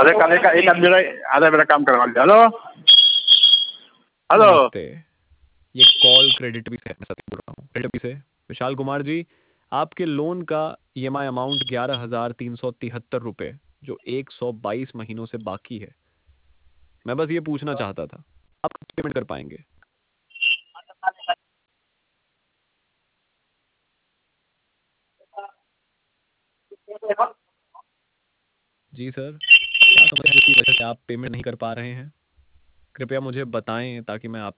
अरे कल एक आधा मेरा काम करवा लिया। Hello hello. नमस्ते, ये कॉल क्रेडिट भी से मैं सतीश बोल रहा हूँ, क्रेडिट भी से। विशाल कुमार जी, आपके लोन का ईएमआई अमाउंट 11,373 रुपये, जो 122 महीनों से बाकी है। मैं बस ये पूछना चाहता था, आप कब पेमेंट कर पाएंगे? जी सर, क्या समस्या है जिसकी वजह से आप पेमेंट नहीं कर पा रहे हैं? कृपया मुझे बताएं ताकि मैं